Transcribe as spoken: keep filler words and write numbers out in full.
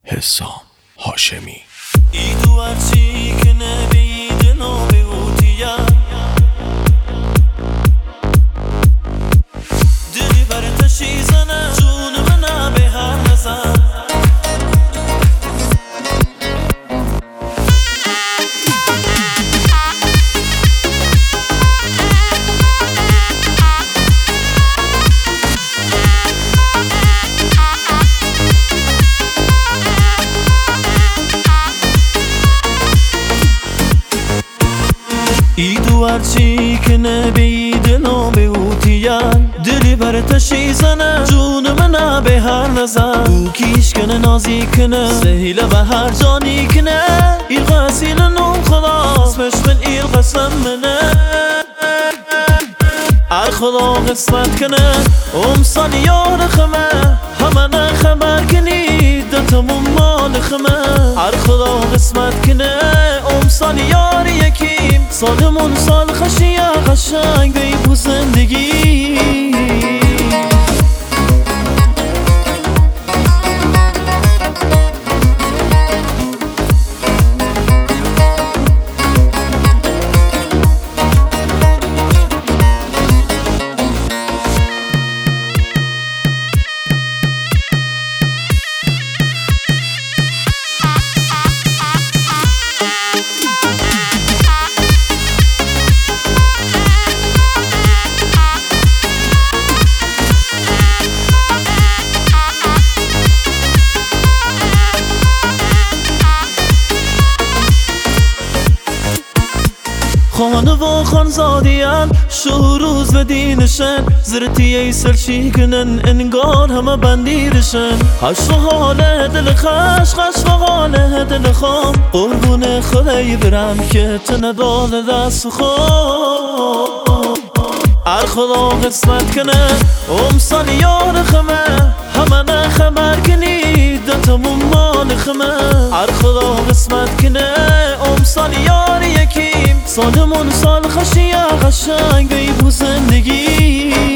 حسام هاشمی. ایدو هرچی که نبید نابه اوتیم دلی بر تشیزنه جون من به هر نزن ایدو هرچی که نبید نابه اوتیم دلی بر تشیزنه جون من به هر نزن او کیش کنه نازی کنه سهیله و هر جانی کنه ایل غسیل نوم خلاص مش من ایل قسم منه ار خدا قسمت کنه ام سال یار خمه همه خبر کنی دتمون مال خمه ار خدا قسمت کنه ام سال یار یکیم سالمون سال خشیه قشنگ بیبو زندگی خانه و خانزادیان شو روز و دینشن زرتیه ایسل شیکنن انگار همه بندیرشن خش و حاله دل خش خش و حاله دل خام قربون خدای برم که تندال دست خواه ار خدا قسمت کنه ام سال یار خمه همه نه خبر کنی دتمون مال خمه ار خدا قسمت کنه ام سال یار یکیم سالمون سال خشیه قشنگ بیبو زندگی